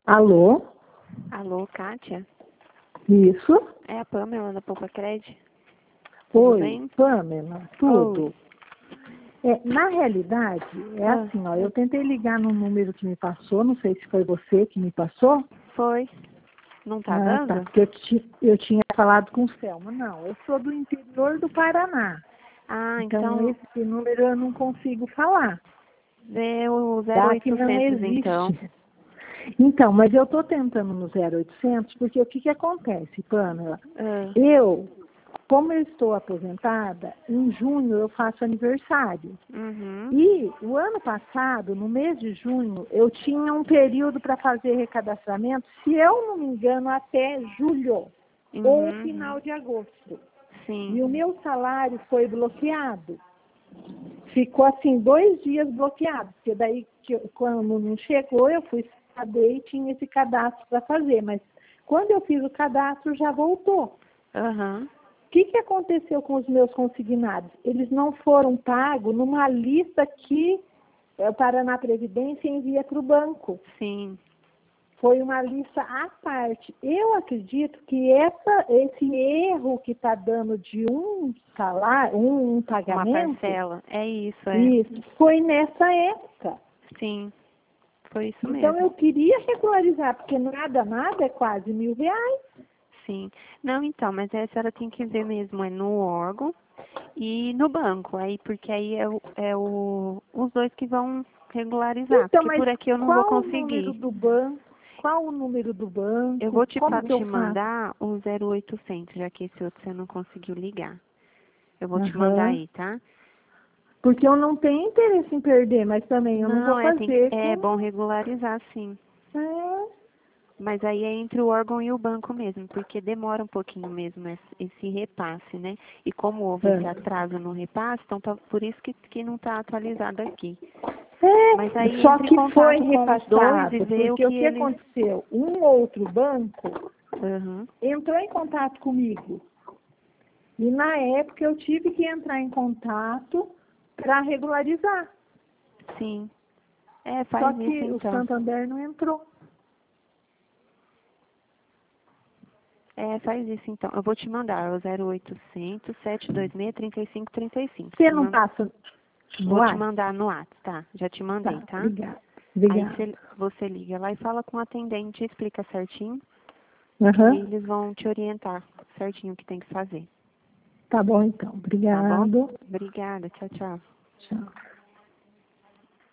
Alô? Alô, Kátia? Isso? É a Pamela da Poupa Cred? Tudo Oi, bem? Pamela, tudo. Oi. Na realidade, assim, ó, eu tentei ligar no número que me passou, não sei se foi você que me passou. Foi. Não tá Ah, tá, dando? porque eu tinha falado com o Selma. Não, eu sou do interior do Paraná. Ah, Então, então esse número eu não consigo falar. é o Tá? Que não 0800 então. existe. Então, mas eu estou tentando no 0800, porque o que que acontece, Pamela? Ah, Como eu estou aposentada, em junho eu faço aniversário. uhum, E o ano passado, no mês de junho, eu tinha um período para fazer recadastramento, se eu não me engano, até julho ou uhum, final de agosto. sim. E o meu salário foi bloqueado. Ficou assim 2 dias bloqueado, porque daí quando não chegou, eu fui saber e tinha esse cadastro para fazer. Mas quando eu fiz o cadastro, já voltou. Aham, O que aconteceu com os meus consignados? Eles não foram pagos numa lista que o Paraná Previdência envia para o banco. sim. Foi uma lista à parte. Eu acredito que esse erro que está dando de um salário, um Uma pagamento, parcela. É isso, é. isso, foi nessa época. Sim, foi isso Então mesmo. eu queria regularizar, porque nada é quase R$ 1.000. Sim. Não, então, mas a senhora tem que ver mesmo, é no órgão e no banco, aí, porque aí os dois que vão regularizar, Então, porque mas por aqui eu não vou qual o número conseguir. do banco? Qual o número do Eu banco? vou Como que eu te faço? mandar o 0800, já que esse outro você não conseguiu ligar. Eu vou te mandar Aham. aí, tá? Porque eu não tenho interesse em perder, mas também eu não vou Não, fazer é bom com. regularizar, sim. É, Mas aí é entre o órgão e o banco mesmo, porque demora um pouquinho mesmo esse repasse, né? E como houve esse é. atraso no repasse, então por isso que não está atualizado aqui. Mas É, aí só entre em que foi contato com os dois e repassado, vê o porque que o que eles. aconteceu? Um outro banco Uhum, entrou em contato comigo. E na época eu tive que entrar em contato para regularizar. sim. É, Só faz isso que o então. Santander não entrou. É, faz isso então. Eu vou te mandar, é o 0800 726 3535. Você não passa Vou no te ar? mandar no WhatsApp, tá? Já te mandei, Tá, tá? obrigada. Aí Obrigada. você liga lá e fala com o atendente, explica certinho, que Aham. eles vão te orientar certinho o que tem que fazer, Tá bom então. tá bom? Obrigado. Obrigada, tchau, tchau. Tchau.